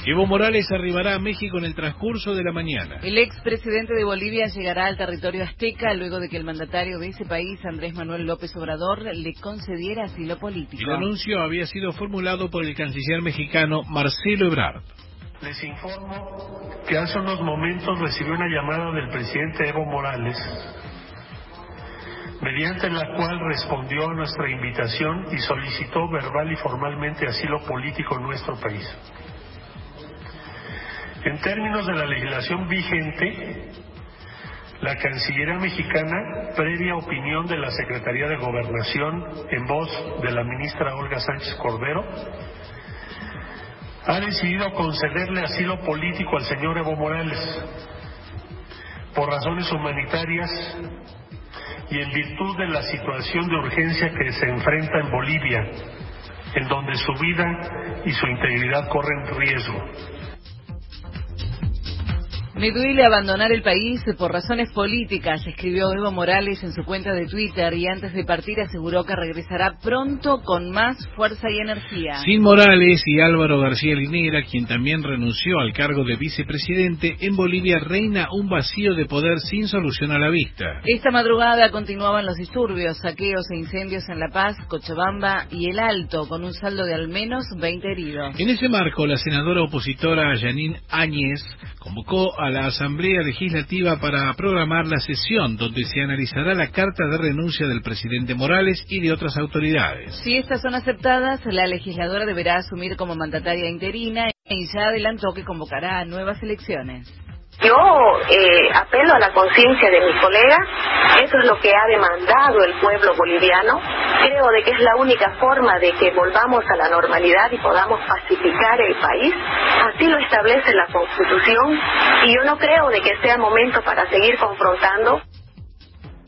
Evo Morales arribará a México en el transcurso de la mañana. El expresidente de Bolivia llegará al territorio azteca luego de que el mandatario de ese país, Andrés Manuel López Obrador, le concediera asilo político. El anuncio había sido formulado por el canciller mexicano Marcelo Ebrard. Les informo que hace unos momentos recibí una llamada del presidente Evo Morales, mediante la cual respondió a nuestra invitación y solicitó verbal y formalmente asilo político en nuestro país. En términos de la legislación vigente, la Cancillería mexicana, previa opinión de la Secretaría de Gobernación en voz de la ministra Olga Sánchez Cordero, ha decidido concederle asilo político al señor Evo Morales por razones humanitarias y en virtud de la situación de urgencia que se enfrenta en Bolivia, en donde su vida y su integridad corren riesgo. Me duele abandonar el país por razones políticas, escribió Evo Morales en su cuenta de Twitter y antes de partir aseguró que regresará pronto con más fuerza y energía. Sin Morales y Álvaro García Linera, quien también renunció al cargo de vicepresidente, en Bolivia reina un vacío de poder sin solución a la vista. Esta madrugada continuaban los disturbios, saqueos e incendios en La Paz, Cochabamba y El Alto, con un saldo de al menos 20 heridos. En ese marco, la senadora opositora Yanine Áñez convocó a la Asamblea Legislativa para programar la sesión donde se analizará la carta de renuncia del presidente Morales y de otras autoridades. Si estas son aceptadas, la legisladora deberá asumir como mandataria interina y ya adelantó que convocará a nuevas elecciones. Yo apelo a la conciencia de mis colegas, eso es lo que ha demandado el pueblo boliviano, creo de que es la única forma de que volvamos a la normalidad y podamos pacificar el país, así lo establece la Constitución y yo no creo de que sea momento para seguir confrontando.